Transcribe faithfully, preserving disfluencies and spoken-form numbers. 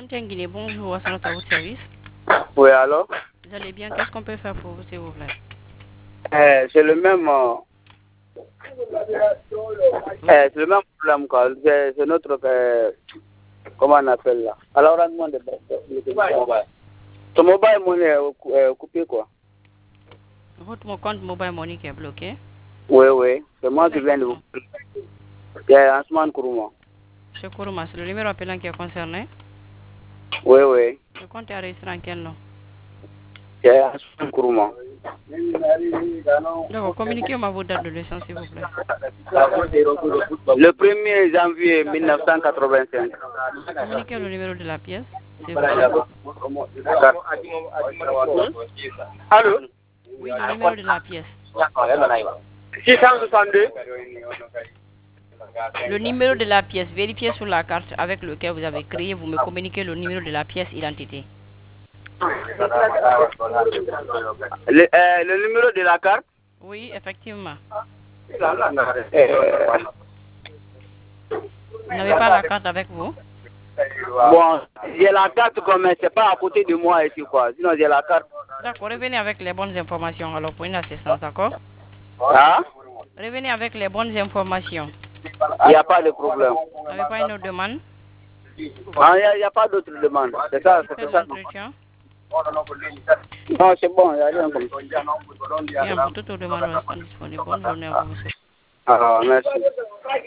Guinée, bonjour, à votre service. Oui, alors Vous allez bien? Qu'est-ce qu'on peut faire pour vous, s'il vous plaît? euh, C'est le même... Euh, euh, c'est le même problème, quoi. C'est c'est notre... Euh, comment on appelle là? Alors, on demande... Ton mobile money est euh, coupé, quoi. Votre compte mobile money qui est bloqué? Oui, oui. C'est moi qui viens de vous... C'est Ansman Kourouma. Monsieur Kourouma, c'est le numéro appelant qui est concerné? Oui, oui. Le compte est enregistré en quel nom? C'est Ansman Kourouma. D'accord, communiquez-moi vos dates de naissance, s'il vous plaît. Le premier janvier mille neuf cent quatre-vingt-cinq. Communiquez le numéro de la pièce, s'il vous plaît. Allô? Oui, le numéro de la pièce. six cent soixante-deux. Le numéro de la pièce, vérifiez sur la carte avec lequel vous avez créé, vous me communiquez le numéro de la pièce identité. Le, euh, le numéro de la carte? Oui, effectivement. Euh, Vous n'avez pas la carte avec vous? Bon, j'ai la carte comme c'est pas à côté de moi ici, quoi. Sinon, j'ai la carte. D'accord, revenez avec les bonnes informations alors pour une assistance, d'accord? Hein? Revenez avec les bonnes informations. Il n'y a pas de problème. Vous n'avez pas une autre demande? Ah, il n'y a, a pas d'autre demande. C'est ça, c'est ça. L'entretien? Non, c'est bon, il n'y a rien comme ça. Bien, pour toute autre demande, on reste disponible. Bonne journée à vous, monsieur. Ah, merci.